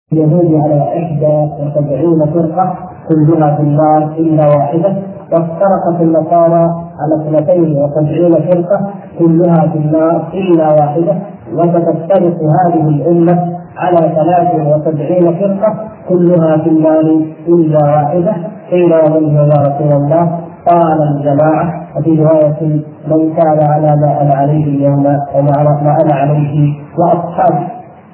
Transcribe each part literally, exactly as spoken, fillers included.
اليهود على إحدى وسبعين فرقة كلها في النار إلا واحدة، وافترقت النصارى على اثنتين وسبعين فرقة كلها في النار إلا واحدة، وستفترق هذه الأمة على ثلاث وسبعين فرقة كلها في النار إلا واحدة. قيل ومن هو يا رسول الله؟ قال الجماعة، وفي رواية من كان على ما أنا عليه اليوم وما ما أنا عليه وأصحابي.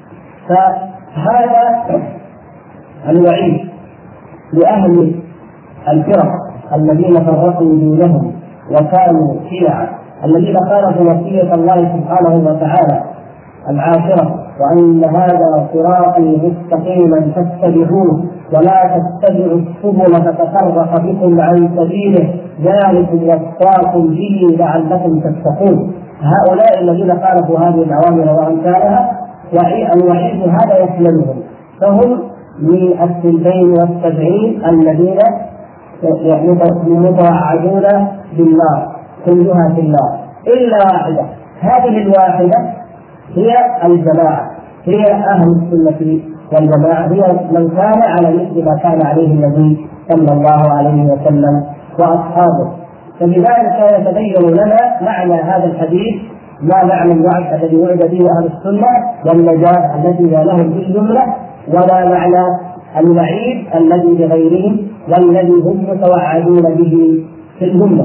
فهذا الوعيد لأهل الفرق الذين فرقوا دينهم وكانوا شيعا، الذين خالفوا وصية الله سبحانه وتعالى العاشرة، وأن هذا صراطي مستقيما فاتبعوه ولا تتبعوا السبل فتفرق بكم عن سبيله ذلكم وصاكم به لعلكم تتقون. هؤلاء الذين خالفوا هذه الأوامر وأمثالها الوعيد هذا يشملهم، فهم من الثنتين والسبعين الذين متوعدون بالنار كلها في النار إلا واحدة. هذه الواحدة هي الجماعة، هي أهل السنة والجماعة، هي من كان على مثل ما كان عليه النبي صلى الله عليه وسلم وأصحابه. فبذلك يتبين لنا معنى هذا الحديث، ما معنى الوعد الذي وعد به أهل السنة والنجاة التي لهم بالجملة، ولا معنى الوعيد الذي لغيرهم والذي هم متوعدون به في الجملة.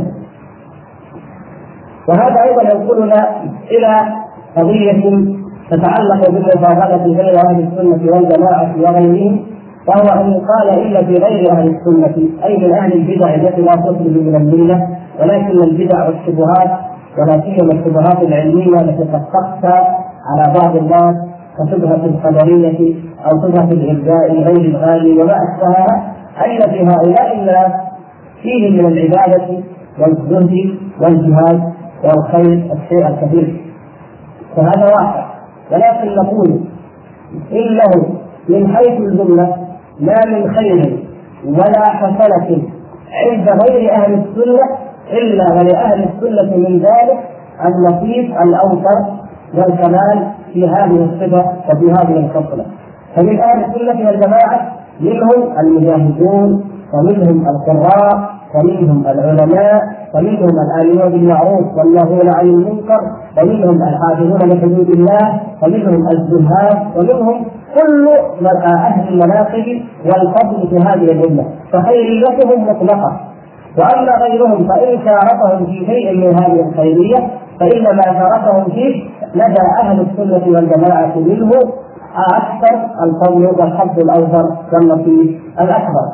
وهذا أيضا ينقلنا إلى قضية تتعلق بالمفاضلة بين أهل السنة والجماعة وغيرهم، وهو أن يقال إلا في غير أهل السنة أي من أهل البدع التي لا تخرج من الملة، ولكن البدع والشبهات ولا سيما الشبهات العلمية التي قد تخفى على بعض الناس كشبهة القدرية أو شبهة الإبداء غير الغالي وما أشبهها، أين في هؤلاء الناس فيه من العبادة والزهد والجهاد والخير الشيء الكثير، فهذا واقع. ولكن نقول إنه من حيث الجملة ما من خير ولا حسنة عند غير أهل السنة إلا ولأهل السنة من ذلك النصيب الأوفر والكمال في هذه الصفة وفي هذه الخصلة. فمن أهل السنة والجماعة منهم المجاهدون، ومنهم القراء، ومنهم العلماء، ومنهم الآمرون بالمعروف والناهون عن المنكر، ومنهم الحافظون لحدود الله، ومنهم الزهاد، ومنهم كل أهل المناقب والفضل في هذه الأمة، فخيريتهم مطلقة. وأما غيرهم فإن شاركهم في شيء من هذه الخيرية فإنما شاركهم فيه لدى أهل السنة والجماعة منه أكثر الفضل والحظ الأوفر والنصيب الأكبر.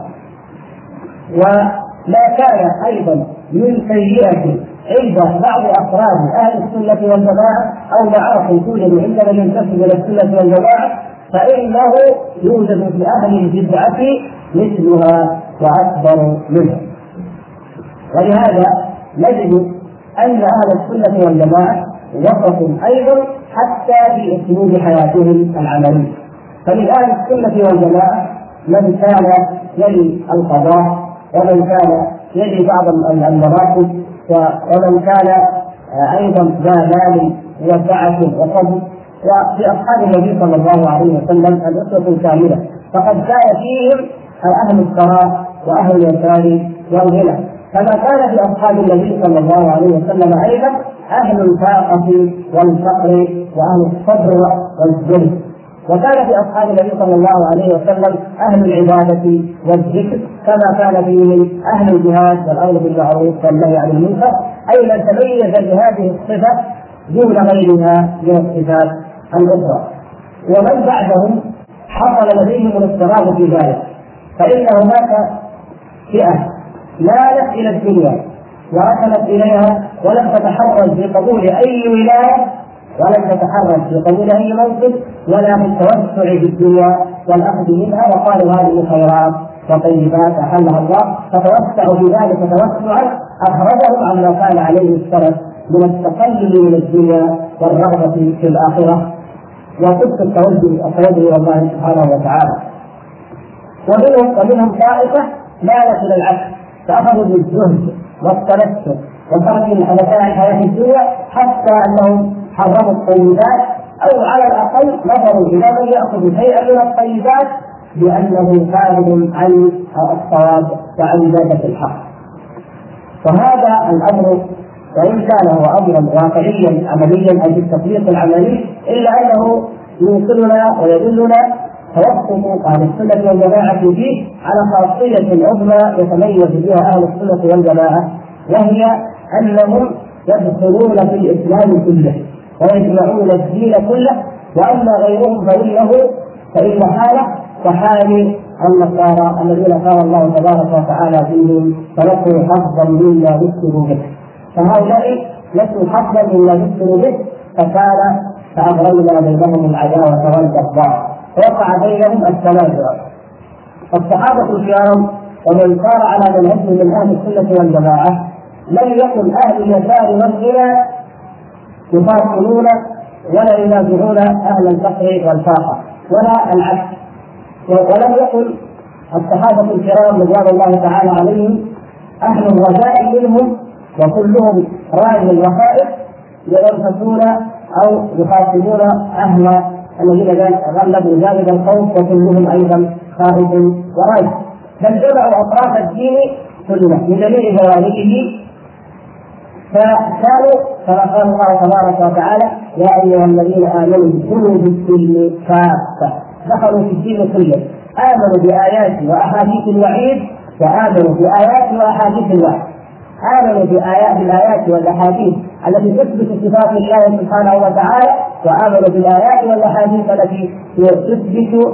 وما كان أيضا من سيئة عند بعض أفراد أهل السنة والجماعة أو معاصي توجد عندنا ينتسب إلى السنة والجماعة فإنه يوجد في أهل البدعة مثلها وأكبر منها. ولهذا نجد أن أهل السنة والجماعة وصفوا أيضا حتى في أسلوب حياتهم العملية. فمن أهل السنة والجماعة من كان يلي القضاء، ومن كان يلي بعض المراتب، ومن كان أيضا ذا مال وسعة وفضل. وفي أصحاب النبي صلى الله عليه وسلم الأسوة الكاملة، فقد كان فيهم أهل الثراء وأهل اليسار والغنى، كما كان في أصحاب النبي صلى الله عليه وسلم أيضا أهل الفاقة والفقر وأهل الصبر والذل. وكان في أصحاب النبي صلى الله عليه وسلم أهل العبادة والذكر، كما كان فيهم أهل الجهاد والأمر بالمعروف والنهي عن المنكر، أي من تميز بهذه الصفة دون غيرها من الصفات الأخرى. ومن بعدهم حصل لديهم الاضطراب في ذلك، فإن هناك فئة مالت إلى الدنيا وركنت إليها ولم تتحرج في قبول أي ولاية، ولم تتحرج في قبول أي منصب، ولا في التوسع في الدنيا والأخذ منها، وقالوا هذه خيرات وطيبات أحلها الله، فتوسعوا في ذلك توسعا أخرجهم عما كان عليه السلف من التقلل من الدنيا والرغبة في الآخرة وصدق التوجه التوجه إلى الله سبحانه وتعالى. ومنهم ومنهم طائفة مالت إلى العكس، فأخذوا بالزهد والتنسك وترك متاع الحياة الدنيا، حتى أنهم حرموا الطيبات أو على الأقل نظروا إلى من يأخذ شيئا من الطيبات بأنه خارج عن الصواب وعن ذات الحق. وهذا الأمر وإن كان هو أمرا واقعيا عمليا أي بالتطبيق العملي، إلا أنه يوصلنا ويدلنا توقف أهل السنة والجماعة فيه على خاصية عظمى يتميز بها أهل السنة والجماعة، وهي أنهم يدخلون في الإسلام كله ويجمعون الدين كله، وأما غيرهم فإنه فإن حاله كحال النصارى الذين قال الله تبارك وتعالى فيهم فنسوا حظا مما ذكروا به، فهؤلاء نسوا حظا مما ذكروا به فكان فأغرينا بينهم العداوة والبغضاء ووقع بينهم التنازع. فالصحابة الكرام ومن صار على منهجهم من أهل السنة والجماعة لم يكن أهل اليسار والغنى يفاصلون ولا ينازعون أهل الفقر والفاقة ولا العكس، ولم يكن الصحابة الكرام رضوان الله تعالى عليهم أهل الرجاء منهم وكلهم راعي الوفائق ينفسون أو يخاطبون أهل الذين غلبوا جانب الخوف وكلهم أيضا خائف ورائع، بل جمعوا أطراف الدين كله من جميع جوانبه، فكانوا كما قال الله تبارك وتعالى يا أيها الذين آمنوا ادخلوا بالسلم كافة، دخلوا في الدين كله، آمنوا بآيات وأحاديث الوعيد وآمنوا بآيات وأحاديث الوعد، آمنوا بآيات الآيات والأحاديث التي تثبت صفات الله سبحانه وتعالى، وآمنوا بالآيات والأحاديث التي تثبت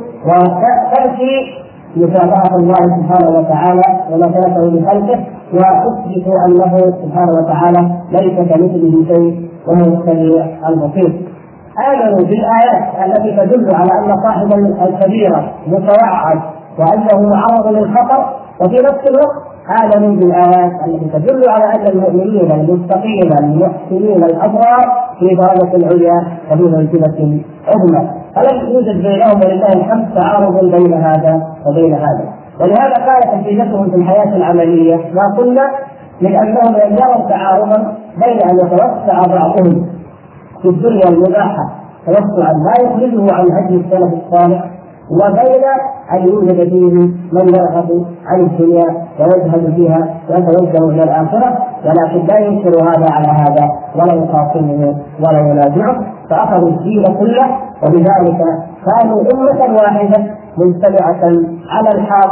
وتأتي مشابهة الله سبحانه وتعالى وما ثبته لخلقه، وتثبت أنه سبحانه وتعالى ليس كمثله شيء وهو السميع البصير. آمنوا بالآيات التي تدل على أن صاحب الكبيرة متوعد وأنه معرض للخطر، وفي نفس الوقت آمنوا بالآيات التي تدل على أن المؤمنين المتقين المحسنين الأبرار في درجة العليا وفي منزلة عظمى، فلم يوجد بينهم ولله الحمد تعارض بين هذا وبين هذا. ولهذا كانت نتيجتهم في الحياة العملية ما قلنا من أنهم لم يروا تعارضا بين أن يتوسع بعضهم في الدنيا المباحة توسعا لا يخرجه عن هدي السلف الصالح، وبين أن يوجد فيه من يرغب عن الدنيا ويجهد فيها ويتوجه إلى الآخرة، ولكن لا ينكر هذا على هذا ولا يخاصمه ولا ينازعه، فأخذوا الدين كله، وبذلك كانوا أمة واحدة مجتمعة على الحق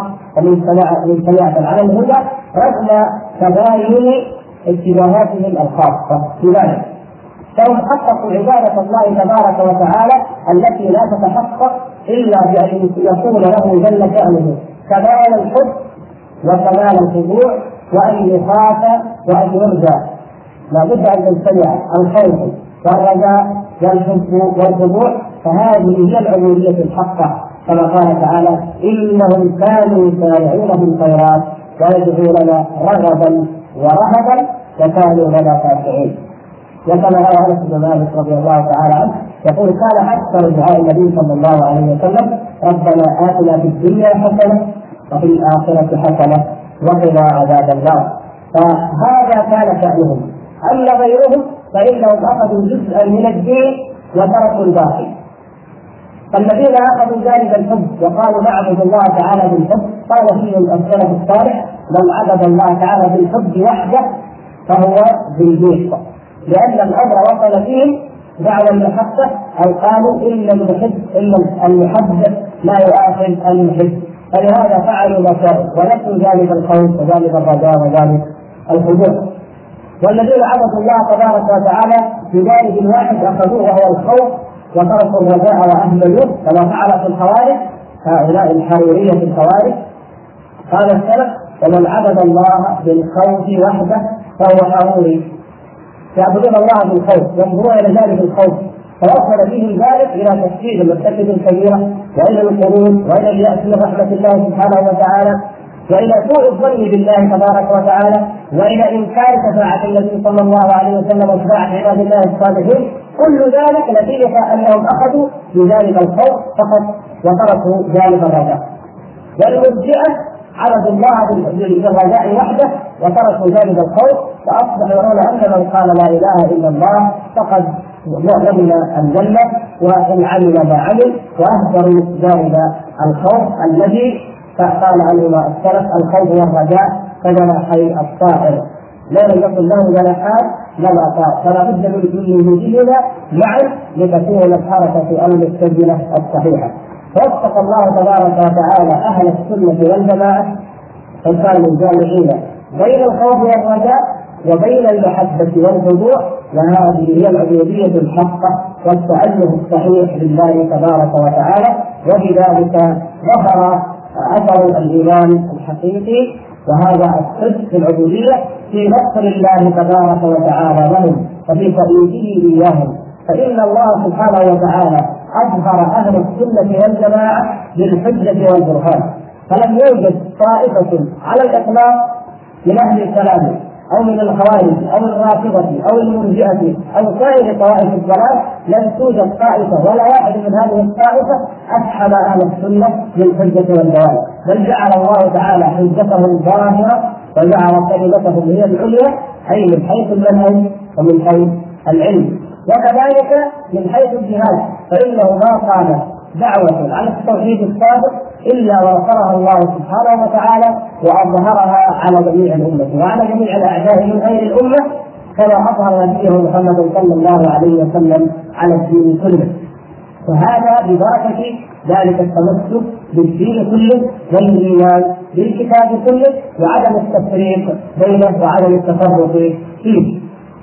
ومجتمعة على الهدى رغم تباين اتجاهاتهم الخاصة في ذلك. فهم حققوا عبادة الله تبارك وتعالى التي لا تتحقق إلا بأن يكون له جل شأنه كمال الحب وكمال الخضوع وأن يخاف وأن يرجى. لا بد أن تجتمع الخوف والرجاء والحب والخضوع، فهذه هي العبودية الحقة، كما قال تعالى إنهم كانوا يسارعون في الخيرات ويدعوننا رغبا ورهبا وكانوا لنا خاشعين. وكما روى انس بن مالك رضي الله تعالى عنه يقول كان اكثر دعاء النبي صلى الله عليه وسلم ربنا آتنا في الدنيا حسنه وفي الاخره حسنه وقنا عذاب النار، فهذا كان شأنهم. اما غيرهم فانهم اخذوا جزءا من الدين وتركوا الباقي، فالذين اخذوا جانب الحب وقالوا نعبد الله تعالى بالحب قال فيهم السلف الصالح من عبد الله تعالى بالحب وحده فهو زنديق، لأن الأمر وصل فيهم دعوى المحبة أو قالوا إن المحب إن المحب لا يؤاخذ المحب، فلهذا فعلوا ما شاءوا ونسوا جانب الخوف وجانب الرجاء وجانب الخضوع. والذين عبدوا الله تبارك وتعالى بجانب واحد أخذوه وهو الخوف وتركوا الرجاء وأهملوه كما فعل في الخوارج هؤلاء الحرورية في الخوارج. قال السلف ومن عبد الله بالخوف وحده فهو حروري، يعبدون الله بالخوف ينظرون الى ذلك الخوف، فوصل فيهم ذلك الى تشكيل المرتكب الكبيره والى القرون والى الياس من رحمه الله سبحانه وتعالى والى سوء الظن بالله تبارك وتعالى والى انكار شفاعه النبي صلى الله عليه وسلم وشفاعه عباد الله الصالحين. كل ذلك نتيجه انهم اخذوا بجانب الخوف فقط وتركوا جانب الرجاء. والمرجئه عبدوا الله بالرجاء وحده وتركوا جانب الخوف، فاصبحوا يرون ان من قال لا اله الا الله فقد ومن الجنة وإن عمل ما عمل، وأهدروا جانب الخوف الذي قال علماء السلف الخوف والرجاء كجناحي الطائر، لا يكن له جناحان ولا طائر، فلا بد من وجودهما معا لتكون الحركة أو السجنة الصحيحة. وفق الله تبارك وتعالى أهل السنة والجماعة فكانوا جامعين بين الخوف والرجاء وبين المحبة والخضوع، وهذه هي العبودية الحقة والتأله الصحيح لله تبارك وتعالى. وبذلك ظهر أثر الإيمان الحقيقي، وهذا الصدق في العبودية في نصر الله تبارك وتعالى لهم وفي تأييده إياهم. فإن الله سبحانه وتعالى أظهر أهل السنة والجماعة بالحجة والبرهان، فلم يوجد طائفة على الإطلاق من أهل الكلام أو من الخوارج أو الرافضة أو المرجئة أو سائر طوائف الضلال، لم توجد طائفة ولا واحد من هذه الطائفة أسحب أهل السنة بالحجة والبرهان، بل جعل الله تعالى حجتهم ظاهرة وجعل كلمتهم هي العليا، أي من حيث المنهج ومن حيث العلم. وكذلك من حيث الجهاد، فإنه ما قام دعوة على التوحيد الصادق إلا ونصرها الله سبحانه وتعالى وأظهرها على جميع الأمة وعلى جميع الأعداء من غير الأمة، كما أظهر نبيه محمد صلى الله عليه وسلم على الدين كله. وهذا ببركة ذلك التمسك بالدين كله والإيمان بالكتاب كله وعدم التفريق بينه وعدم التفرق فيه.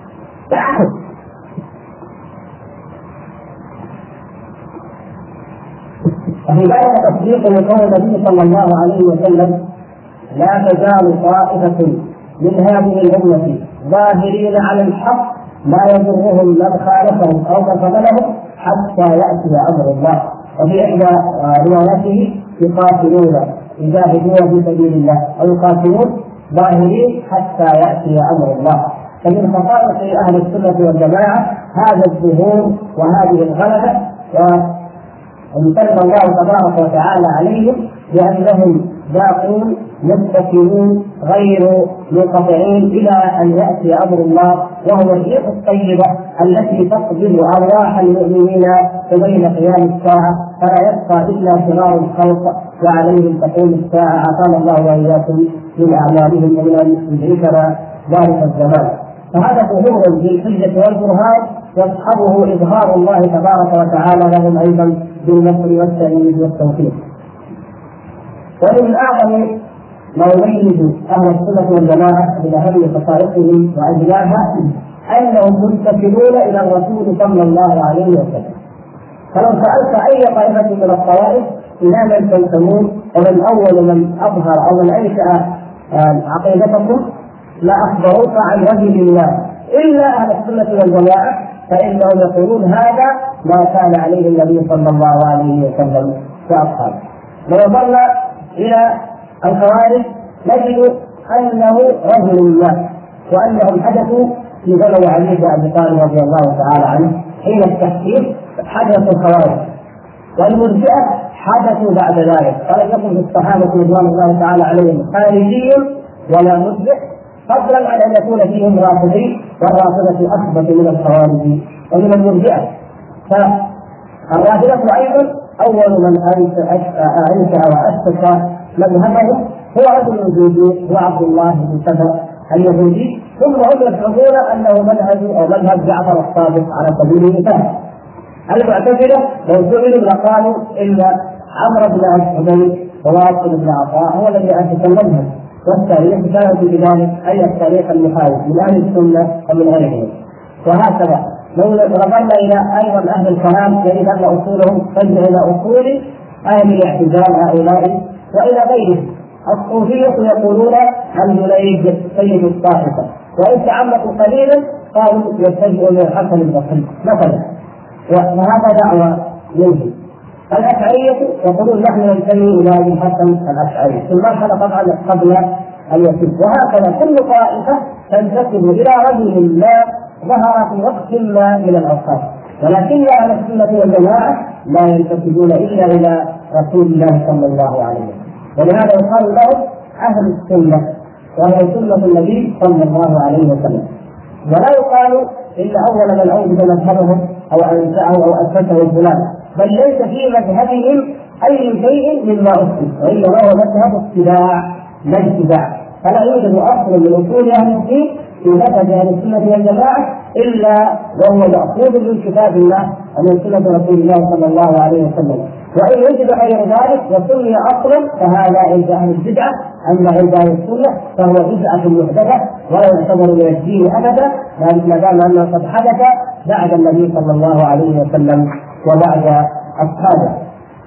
وفي ذلك تصديق لقول النبي صلى الله عليه وسلم: لا تزال طائفة من هذه الأمة ظاهرين على الحق لا يضرهم من خالفهم أو من خذلهم حتى يأتي أمر الله. وفي إحدى رواياته: يقاتلون يجاهدون في سبيل الله أو يقاتلون ظاهرين حتى يأتي أمر الله. فمن خصائص أهل السنة والجماعة هذا الظهور وهذه الغلبة، وامتن الله تبارك وتعالى عليهم بأنهم باقون مستقيمون غير منقطعين إلى أن يأتي أمر الله، وهو الريح الطيبة التي تقبل أرواح المؤمنين بين قيام الساعة، فلا يبقى إلا شرار الخلق وعليهم تقوم الساعة. عافانا الله وإياكم من أعمالهم ومن أن يدركنا ذلك الزمان. فهذا ظهور بالحجة والبرهان يصحبه إظهار الله تبارك وتعالى لهم أيضا بالنصر والتأييد والتوفيق. ومن أعظم ما يميز أهل السنة والجماعة من أهم خصائصهم وأجلاها أنهم منتسبون إلى الرسول صلى الله عليه وسلم. فلو سألت أي طائفة من الطوائف إلى من تنتمون ومن أول من أظهر أو من أنشأ عقيدتكم لا أخبروك عن رجل الله إلا أهل السنة والجماعة، فإنهم يقولون هذا ما كان عليه النبي صلى الله عليه وسلم وأصحابه. ونظرنا إلى الخوارج نجد أنه رجل الله، وأنهم حدثوا في زمن علي بن أبي طالب رضي الله تعالى عنه حين التحكيم حدث الخوارج، والمرجئة حدثوا بعد ذلك، ولم يكن في الصحابة رضوان الله تعالى عليهم خارجي ولا مرجئ، فضلا عن أن يكون فيهم رافضي، والرافضة أثبت من الخوارج ومن المرجئة. فالرافضة أيضا أول من أنشأ وأسس مذهبهم هو رجل يهودي هو عبد الله بن سبأ اليهودي، ثم هم يزعمون أنه منهج أو مذهب جعفر الصادق على سبيل المثال. المعتزلة لو سئلوا لقالوا إن عمرو بن عبيد وواصل بن عطاء هو الذي أسس المذهب، والتاريخ كان في ذلك أي التاريخ المخالف من أهل السنة ومن غيرهم. وهكذا لو نظرنا إلى أيضا أهل الكلام نجد أن أصولهم ترجع إلى أصول أهل الاعتزال هؤلاء وإلى غيرهم. الصوفية يقولون الجنيد سيد الطائفة، وإن تعمقوا قليلا قالوا يتجه إلى الحسن البصري مثلا، وهذا دعوة منهم. الأشعرية يقولون نحن ننتمي إلى الحسن الأشعري في المرحلة طبعا قبل أن يتم، وهكذا كل طائفة تنتسب إلى رجل ما ظهر في وقت ما من الأوقات، ولكن أهل السنة والجماعة لا ينتسبون إلا إلى رسول الله صلى الله عليه وسلم، ولهذا يقال لهم أهل السنة، وهي سنة النبي صلى الله عليه وسلم. ولا يقال إلا أول من أوجد مذهبهم أو أنشأه أو أسسه فلان، بل ليس في مذهبهم أي شيء مما أسس، وإنما هو مذهب اتباع لا اتباع. فلا يوجد أصل من أصول أهل الدين في مذهب أهل السنة والجماعة إلا وهو مأخوذ من كتاب الله ومن سنة رسول الله صلى الله عليه وسلم، وإن وجد غير ذلك وسمي أصلا فهذا عند أهل البدعة، أما عند أهل السنة فهو بدعة محدثة ولا يعتبر من الدين أبدا، ما دام أنه قد حدث بعد النبي صلى الله عليه وسلم وبعد أصحابه.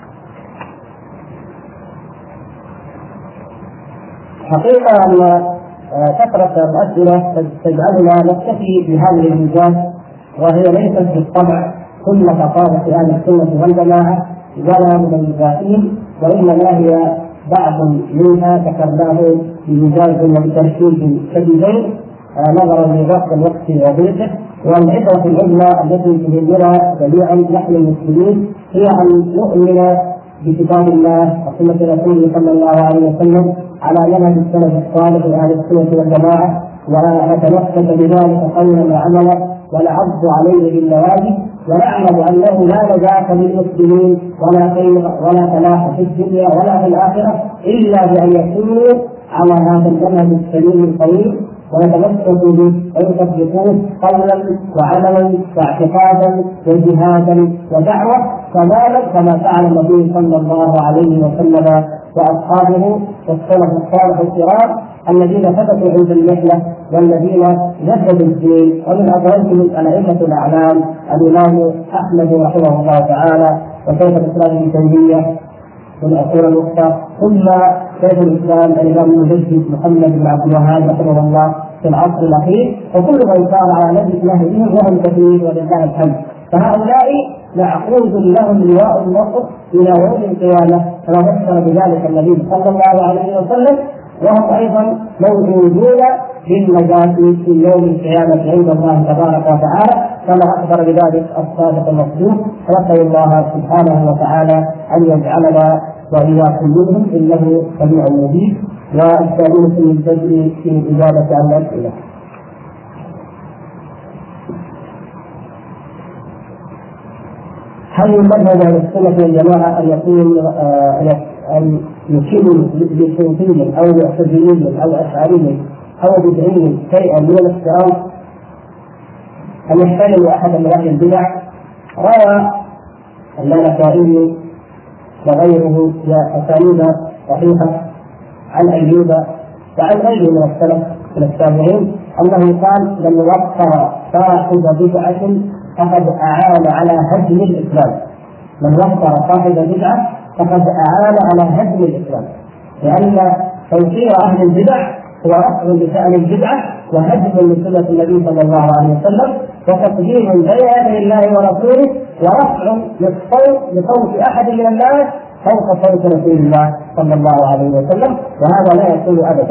حقيقة أن كثرة الأسئلة تجعلنا نكتفي بهذه الإجابات، وهي ليست بالطبع كل ثقافة أهل السنة والجماعة ولا مميزاتهم، وإنما هي بعض منها ذكرناه بإيجاز وبترتيب شديدين نظرا لضغط الوقت وضيقه. والعبرة العظمى التي تهمنا جميعا نحن المسلمين هي أن نؤمن بكتاب الله وسنة رسوله صلى الله عليه وسلم على منهج السلف الصالح لأهل السنة والجماعة، ونتمسك بذلك قولا وعملا ونعض عليه بالنواجذ، ونعلم أنه لا نجاة للمسلمين ولا خير ولا فلاح في الدنيا ولا في الآخرة إلا بأن يكونوا على هذا المنهج السليم القويم، ونتمسك به ويطبقوه قولا وعملا واعتقادا وجهادا ودعوة كذلك كما فعل النبي صلى الله عليه وسلم وأصحابه والسلف الصالح الكرام الذين ثبتوا عند المحنة والذين جددوا الدين. ومن أبرزهم الأئمة الأعلام الإمام أحمد رحمه الله تعالى، وشيخ الإسلام ابن تيمية من العصور الوسطى، ثم شيخ الإسلام الإمام المجدد محمد بن عبد الوهاب رحمه الله في العصر الأخير، وكل من صار على نهجهم وهم كثير ولله الحمد. فهؤلاء معقود لهم لواء النصر إلى يوم القيامة كما بشر بذلك النبي صلى الله عليه وسلم، وهم أيضا موجودون بالنجاة في يوم القيامة عند الله تبارك وتعالى كما أخبر بذلك الصادق المصدوق. نسأل الله سبحانه وتعالى أن يجعلنا وإياكم منهم إنه سميع مجيب. وأستأذنكم في البدء في الإجابة عن الأسئلة. هل ينبغي على السنة والجماعة أن يكون أن يشير بصوفي أو معتزلي أو أشعري أو بدعي شيئا من الاحترام أن يحترم أحدا من أهل البدع؟ روى النسائي وغيره أسانيد صحيحة عن أيوب وعن غيره من السلف من التابعين أنه قال: لم يوفر صاحب بدعة فقد أعان على هدم الإسلام. من وفر صاحب بدعة فقد أعان على هدم الإسلام، لأن توفير أهل البدع هو رفع لشأن البدعة وهدم لسنة النبي صلى الله عليه وسلم وتقديم بين يدي الله ورسوله ورفع للصوت لصوت أحد من الناس فوق صوت رسول الله صلى الله عليه وسلم، وهذا لا يكون أبدا.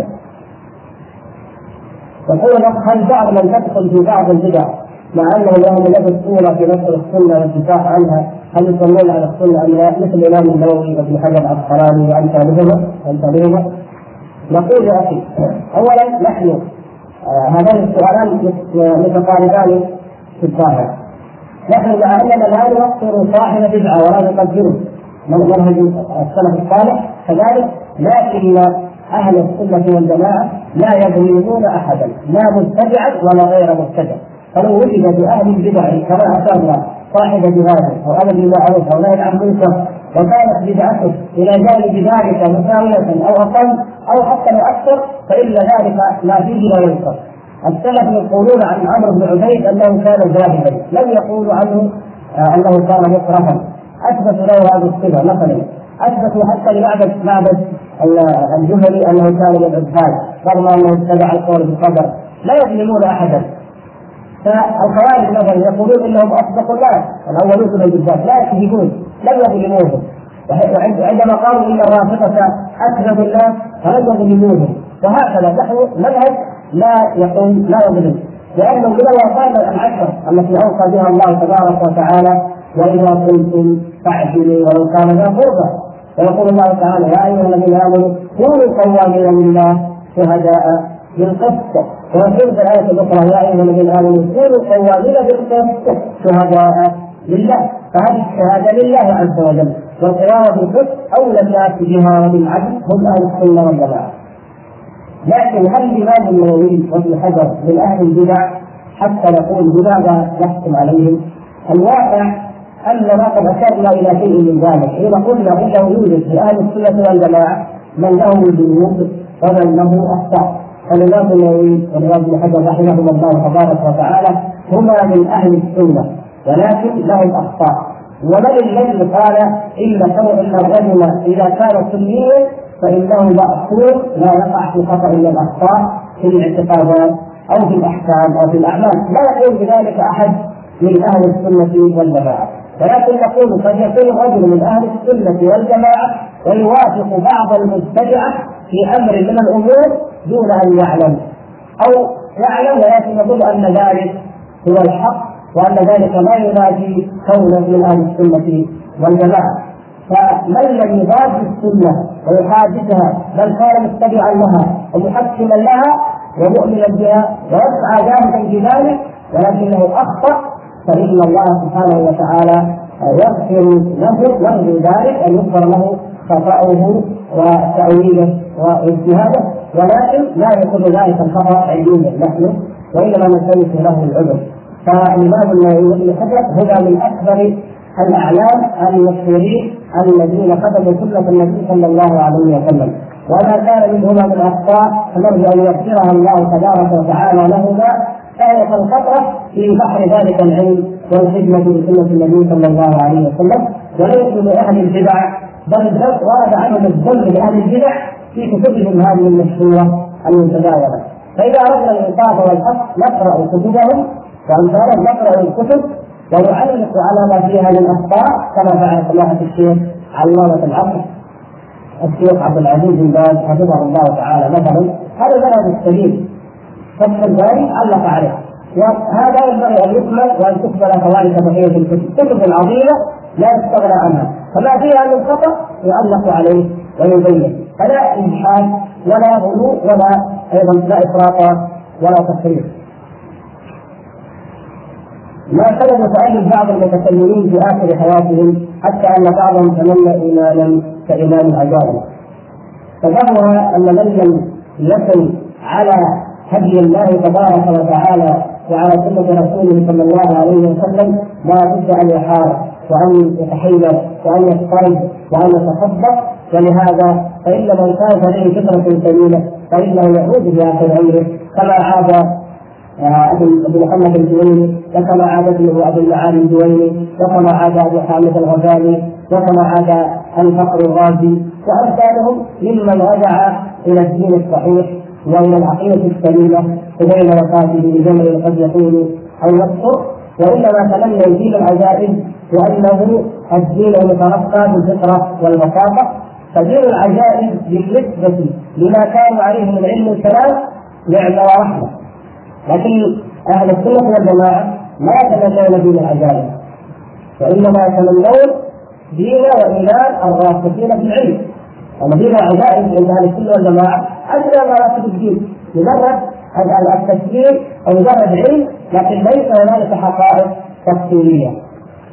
يقول: هل بعض من تدخل في بعض البدع مع أنه لهم لبس صورة في نصر السنة والدفاع عنها هل يصلون على السنة أم لا؟ مثل الإمام النووي وابن حجر العسقلاني وأمثالهما. نقول يا أخي: أولا نحن آه هذان السؤالان متقاربان في الظاهر. نحن مع أننا لا نوفر صاحب بدعة ولا نقدره من منهج السلف الصالح كذلك، لكن أهل السنة والجماعة لا يظلمون أحدا لا مبتدعا ولا غير مبتدع. فلو وجد بأهل البدع كما أشرنا صاحب جهاد أو أمر بالمعروف أو نهي عن المنكر وكانت بدعته إلى جانب ذلك مساوية أو أقل أو حتى أكثر فإن ذلك لا فيه لا ينكر. السلف يقولون عن عمرو بن عبيد أنه كان جاهلا، لم يقولوا عنه أنه كان مكرها، أثبتوا له هذه الصفة. مثلا أثبتوا حتى لمعبد معبد الجهني أنه كان من العباد رغم أنه اتبع القول بالقدر. لا يظلمون أحدا. فالخوارج مثلا يقولون انهم اصدقوا الناس الاولون من الجبال لا يكذبون لم يظلموهم، وعندما قالوا ان الرافضه اكذبوا الناس فلم يظلموهم. وهكذا نحن منهج لا يقول لا يظلم، لانه من الوصايا العشر التي اوصى بها الله تبارك وتعالى: واذا قلتم فاعدلوا ولو كان ذا قربى. ويقول الله تعالى: يا ايها الذين امنوا كونوا قوامين لله شهداء بالقسط ويقول في الآية الأخرى يا أيها الذين آمنوا كونوا قوامين بالقسط شهداء لله، فهذه الشهادة لله عز وجل، والقوامة بالقسط أولى الناس بها بالعدل هم أهل السنة والجماعة. لكن هل الإمام النووي وابن حجر من أهل البدع حتى نقول بماذا نحكم عليهم؟ الواقع أننا قد أشرنا إلى شيء من ذلك حين قلنا إنه يوجد في أهل السنة والجماعة من له ذنوب ومن له أخطاء. فالإمام النووي والإمام ابن حجر رحمهما الله تبارك وتعالى هما من أهل السنة ولكن لهم أخطاء. ومن الذي قال إن إن الرجل إذا كان سنيا فإنه مأثور لا يقع في خطأ من الأخطاء في الاعتقادات أو في الأحكام أو في الأعمال؟ لا يقول بذلك أحد من أهل السنة والجماعة، ولكن نقول قد يكون رجل من أهل السنة والجماعة ويوافق بعض المبتدعة في أمر من الأمور دون أن يعلم، أو يعلم ولكن يقول أن ذلك هو الحق وأن ذلك لا ينافي كونه من أهل السنة والجماعة. فمن لم يضاد السنة ويحادثها بل كان متبعا لها ومحكما لها ومؤمنا بها ويسعى جاهدا في ذلك ولكنه أخطأ، فإن الله سبحانه وتعالى يغفر له ويرجو ذلك أن يغفر له خطأه وتأويله واجتهاده، ولكن لا يكون ذلك الخطأ عيوبا نحن وإنما نلتمس له العذر. فالإمام النووي وابن حجر هذا من أكبر الأعلام المشهورين الذين خدموا سنة النبي صلى الله عليه وسلم، وما كان منهما من أخطاء فنرجو أن يغفرها الله تبارك وتعالى لهما كانت الخطأ في بحر ذلك العلم والخدمة بسنة النبي صلى الله عليه وسلم، وليسوا لأهل البدع بل ورد عنهم الذم لأهل البدع في كتبهم هذه المشهورة المتداولة. فإذا أردنا الإنصاف والحق نقرأ كتبهم وأمثالهم، نقرأ الكتب ونعلق على ما فيها من أخطاء كما فعل سماحة الشيخ علامة العصر الشيخ عبد العزيز بن باز حفظه الله تعالى مثلا. هذا منهج السليم فتح الباري علق عليه، وهذا ينبغي أن يكمل وأن تقبل كذلك بقية الكتب، الكتب العظيمة لا يستغنى عنها، فما فيها من خطأ يعلق عليه ويبين، فلا إلحاد ولا غلو ولا أيضا لا إفراط ولا تفريط. ما سبب تألف بعض المتكلمين في آخر حياتهم حتى أن بعضهم تمنى إيمانا كإمام العجائب؟ فظهر أن من لم يكن على هدي الله تبارك وتعالى وعلى سنة رسوله صلى الله عليه وسلم لا بد أن يحارب وأن يتحيز وأن يضطرب وأن يتصدق، ولهذا فإن من كانت عليه فكرة سليمة فإنه يعود في آخر عمره كما عاد ابن محمد الجويني، وكما عاد ابنه ابو المعالي الجويني، وكما عاد ابو حامد الغزالي، وكما عاد الفقر الرازي وامثالهم ممن رجع الى الدين الصحيح والى العقيده السليمه وبين وفاته بجمل قد يكون او يكثر، وانما تمنى دين العجائز وانه الدين المترقى بالفطره والبساطه. فدين العجائز بالنسبه لما كانوا عليه من علم الكلام نعمه ورحمه، لكن أهل السنة والجماعة لا يتمنون دين العجائز، وإنما يتمنون دين وإيمان الراسخين في العلم. ودين العجائز عند أهل السنة والجماعة أدنى مراتب الدين، مجرد التفكير أو مجرد علم، لكن ليس هنالك حقائق تفسيرية.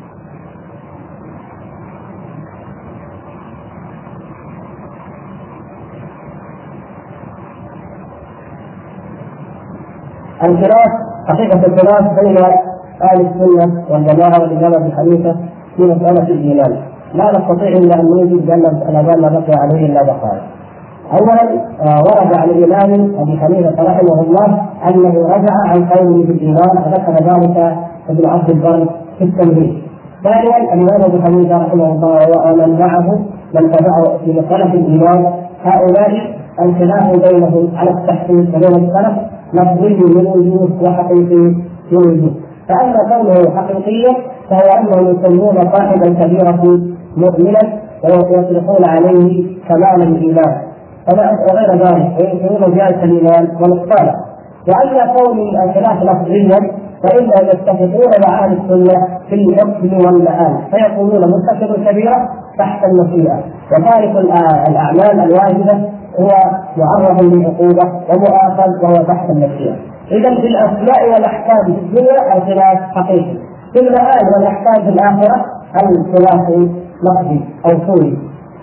الخلاف حقيقة الخلاف بين أهل السنة والجماعة والإمام أبي حنيفة في مسألة الإيمان لا نستطيع إلا أن نوجد بأن الأذان ما بقي عليه إلا دقائق. أولا ورد عن الإمام أبي حنيفة رحمه الله أنه رجع عن قوله بالإيمان وذكر ذلك ابن عبد البر في التمهيد. ثانيا الإمام أبي حنيفة رحمه الله ومن معه من تبعه في مسألة الإيمان هؤلاء الخلاف بينهم على التحقيق وبين السلف لفظي من وجوه وحقيقي من وجوه. فأما كونه حقيقيا فهو أنهم يسمون صاحب الكبيرة مؤمنا ويطلقون عليه كمال الإيمان وغير ذلك وينكرون زيادة الإيمان ونقصانه. وأما كون الخلاف لفظيا فإنهم يتفقون مع أهل السنة في الحكم والمآل، فيقولون مرتكب الكبيرة تحت المشيئة وتارك الأعمال الواجبة هو معرض للعقوبة ومؤاخذ وهو تحت المشيئة. إذا في الأسماء والأحكام في الدنيا الخلاف حقيقي، في المآل والأحكام في الآخرة الخلاف لفظي أو صوري.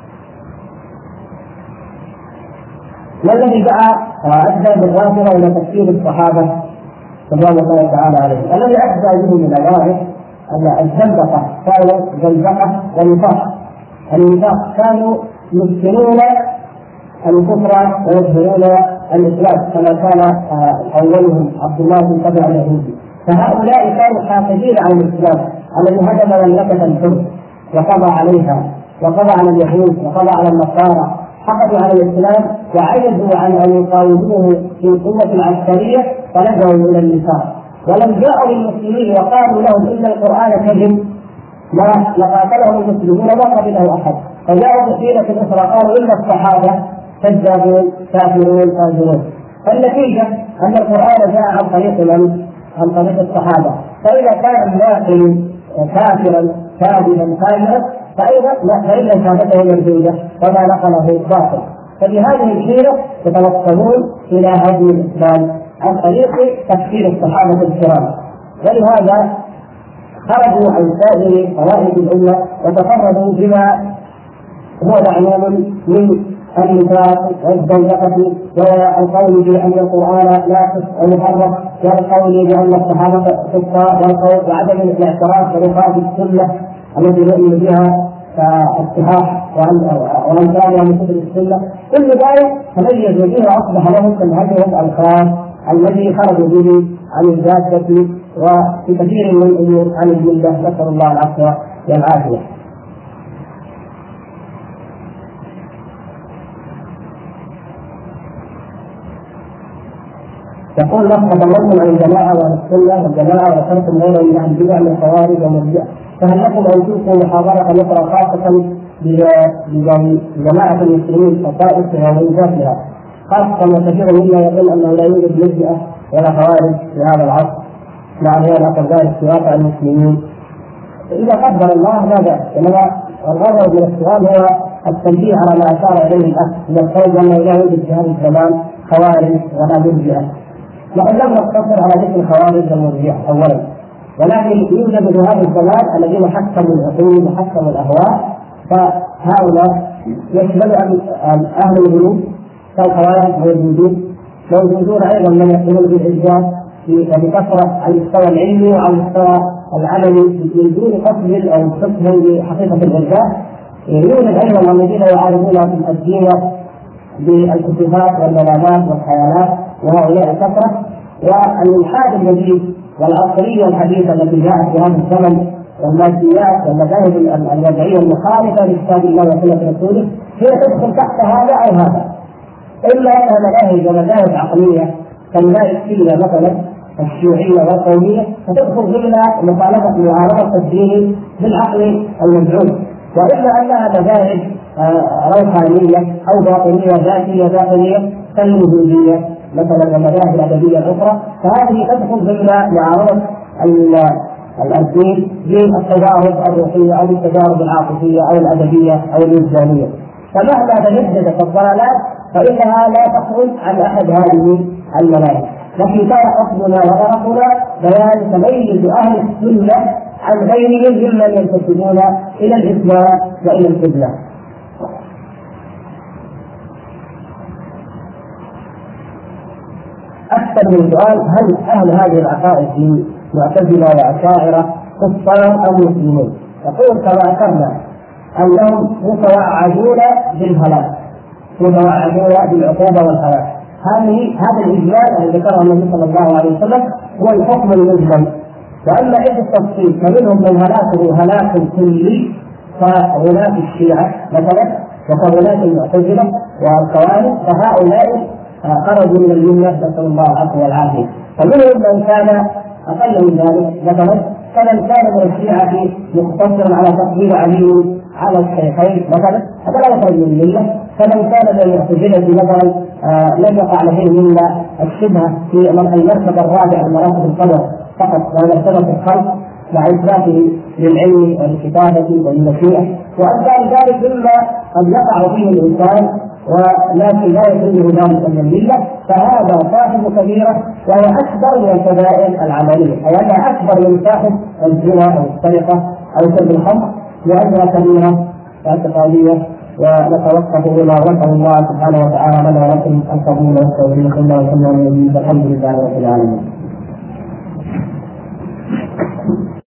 والذي دعا وأدى بالرافضة إلى تكفير الصحابة رضوان الله تعالى عليهم، الذي أدى به من الواقع أن الزندقة كانوا زندقة ونفاق. النفاق كانوا يسكنون الكفر ويظهرون الإسلام كما كان أولهم عبد الله بن سبع اليهودي. فهؤلاء كانوا حافظين على الإسلام الذي هدم مملكة الحر وقضى عليها وقضى على اليهود وقضى على النصارى، حقدوا على الإسلام وعجزوا عن أن يقاوموه في القوة العسكرية فلجأوا إلى النفاق. ولم جاءوا للمسلمين وقالوا لهم إن القرآن كذب ما لقاتلهم المسلمون ما قبله أحد، فجاءوا بحيلة أخرى قالوا إن الصحابة كذابون كافرون فاجرون. فالنتيجة أن القرآن جاء عن طريق من؟ عن طريق الصحابة. فإذا كان الناقل كافرا كاذبا فاجرا فأيضا فإن شهادته مردودة وما نقله باطل. فبهذه الحيلة يتوصلون إلى هذه الإسلام عن طريق تكفير الصحابة الكرام. ولهذا خرجوا عن سائر فوائد الأمة وتفردوا بما هو معلوم من النفاق والزندقة والقول بأن القرآن ناقص أو محرف، والقول بأن الصحابة كفار، والقول بعدم الاعتراف برفاق السنة التي نؤمن بها كالصحاح وأن كان من كتب السنة. كل ذلك تميزوا به وأصبح لهم منهجهم الخاص الذي خرجوا به عن الجادة وفي كثير من الأمور عن الملة، نسأل الله العفو والعافية. يقول لك تكلمتم عن الجماعة والسنة والجماعة وذكرتم غير من أهل البدع من الخوارج والمرجئة، فهل لكم أن تلقوا محاضرة أخرى خاصة بجماعة المسلمين وطائفتها وإنجازها، خاصة وكثير منا يقول أنه لا يوجد مرجئة ولا خوارج في هذا العصر، مع هذا ذلك في واقع المسلمين؟ إذا قدر الله ماذا؟ إنما الغرض من السؤال هو التنبيه على ما أشار إليه الأخ من القول أنه لا يوجد في هذا الزمان خوارج ولا مرجئة. لقد لم نقتصر على ذكر الخوارج والمرجئة أولا، ولكن يوجد في هذا الزمان الذين حكموا العقول وحكموا الأهواء، فهؤلاء يشمل أهل الغلو كالخوارج موجودون، موجودون أيضا من يقومون بالإرجاء بكثرة على المستوى العلمي وعلى المستوى العملي من دون قصد أو قصد بحقيقة الإرجاء. يوجد أيضا الذين يعارضون في الدين بالكتابات والمنامات والخيالات، وهؤلاء كثرة. والإلحاد الجديد والعصرية الحديثة التي جاءت في هذا الزمن والماديات والمذاهب الوضعية المخالفة لكتاب الله وسنة رسوله هي تدخل تحت هذا أو هذا، إلا أنها مذاهب ومذاهب عقلية كالمذاهب السنة مثلا الشيوعية والقومية فتدخل ضمن مخالفة معارضة الدين بالعقل المدعوم، وإلا أنها مذاهب روحانية أو باطنية ذاتية داخلية كالوجودية مثلا والمذاهب الأدبية الأخرى، فهذه تدخل ضمن معارضة الدين بالتجارب الروحية أو التجارب العاطفية أو الأدبية أو الوجدانية. فمهما تجددت الضلالات فإنها لا تخرج عن أحد هذه المناهج. لكن كان قصدنا وغرضنا بيان تميز أهل السنة عن غيرهم ممن ينتسبون إلى الإسلام وإلى القبلة. أكثر من سؤال: هل أهل هذه العقائد من معتزلة وأشاعرة كفار أو مسلمون؟ يقول كما ذكرنا أنهم متوعدون بالهلاك، متوعدون بالعقوبة والهلاك. هذه هذا الإجمال الذي ذكره النبي صلى الله عليه وسلم هو الحكم المجمل. وأما إذا التفصيل فمنهم من هلاكه هلاك كلي كغلاة الشيعة مثلا وكغلاة المعتزلة والخوارج، فهؤلاء خرجوا من الملة نسأل الله العفو والعافية. فمنهم من كان أقل من ذلك مثلا فمن كان من الشيعة مقتصرا على تقدير علي على الشيخين مثلا هذا لا يخرج من الملة. فمن كان من المعتزلة مثلا آه لم يقع عليه إلا الشبهة في المرتبة الرابعة من مراتب القدر فقط ولا مرتبة الخلق مع إثباته للعلم والكتابة والمشيئة وأمثال ذلك مما قد يقع فيه الإنسان ولكن لا يكون ذلك من الملة، فهذا صاحب كبيرة وهي أكبر من الكبائر العملية، أي أنها أكبر من صاحب الزنا أو السرقة أو شرب الخمر، لأنها كبيرة اعتقادية. ونتوقف إلى وفق الله سبحانه وتعالى لنا ولكم القبول والتوفيق إلا وسلم الحمد لله رب العالمين.